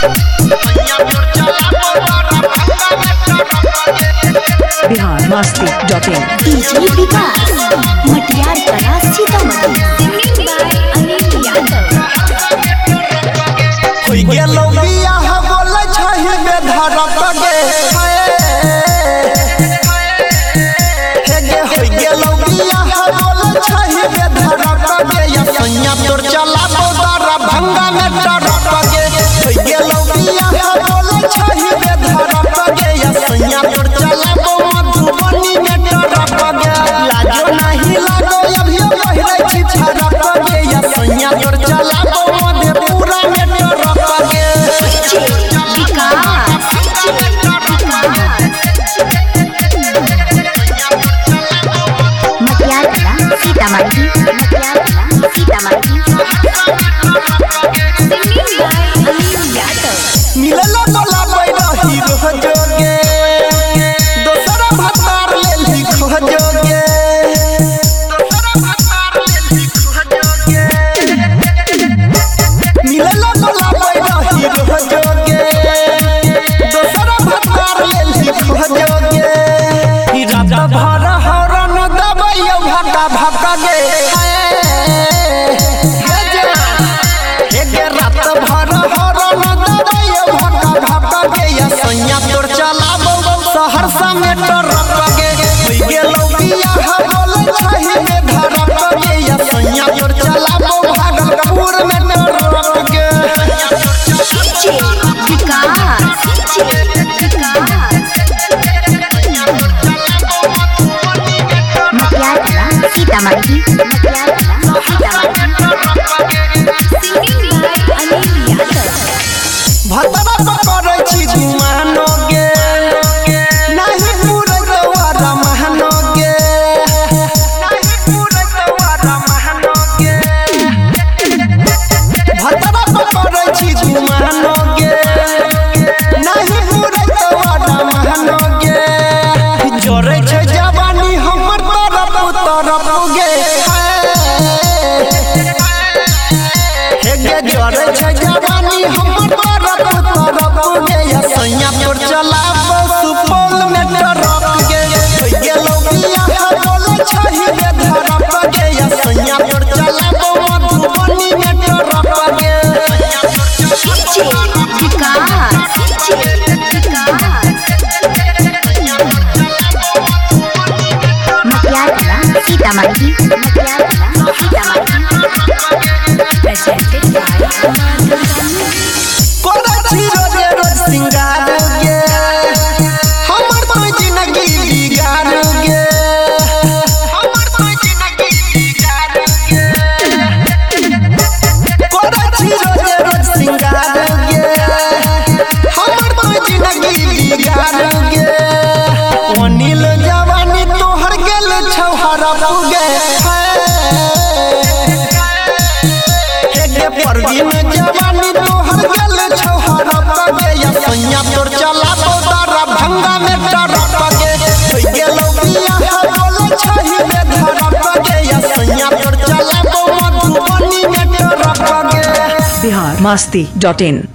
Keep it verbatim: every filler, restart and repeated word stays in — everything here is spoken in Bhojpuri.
Bihar Masti dot in. DJ Vikas Matiyar Kala Sitamarhi. Singing by Anil Yadav. होई गेलो बियाह बोलै छहि बेधड़क गे हे गे होई गेलो बियाह बोलै छहि बेधड़क गे या सैया तोर चलाबो दारा भंगा में टरक गे होई गेलो बियाह बोलै छहि बेधड़क गे या सैया तोर चलाबो मधुबनी में टरक गे लाजो नहीं लागो अभी पहिरै छी छरक गे या सैया तोर चलाबो मधेपुरा में टरक गे विकास मटियार कला सीतामढ़ी। मटियार कला सीतामढ़ी। Singing by Anil Yadav. मिलला बोला बैरही रह जोगे दोसरा भतार लेली खो जोगे दोसरा भतार लेली खो जोगे मिलला बोला बैरही रह जोगे दोसरा भतार लेली खो जोगे ई रात भर हरन दबैयो भाटा भाटा गे हे गे रात भर हरन दबैयो भाटा भाटा गे या सैया तोर चलाबो सहरसा में टरक गे होई गेलो बियाह बोलै छहि बेधड़क गे या सैया तोर चलाबो भागलपुर में टरक गे विकास मटियार कला सीतामढ़ी। मटियार कला सीतामढ़ी। Singing by Anil Yadav. भतरा पकड़ै छी घुमानो गे नहीं पूरे द्वारा महनो गे नहीं पूरे द्वारा महनो गे भतरा पकड़ै छी घुमानो गे नहीं पूरे द्वारा महनो गे जोरै छै जवानी हमर तरफ तरफ गे हे गे जोरै छै जवानी हमर तरफ तरफ गे या सैया तोर चलाबो सुपौल में टरक गे होई गेलो बियाह बोलै छहि बेधड़क गे या सैया तोर चलाबो मधुबनी में टरक गे विकास मटियार कला सीतामढ़ी। मटियार कला सीतामढ़ी। प्रेजेंटेड बाय कोरा छी रोजे रोज सिंगार गे हमर तो जिंदगी बिगाड़ गे हमर तो जिंदगी बिगाड़ गे कोरा छी रोजे रोज सिंगार गे हमर तो जिंदगी बिगाड़ गे अनिल जवानी तोहर गेल छौहरा पुगे हे गे परवीन जवानी तोहर गेल छौहरा पुगे या सैया तोर चलाबो दारा भंगा में टरक गे होई गेलो बियाह बोलै छहि बेधड़क गे या सैया तोर चलाबो मधुबनी में टरक गे बिहार मस्ती डॉट इन।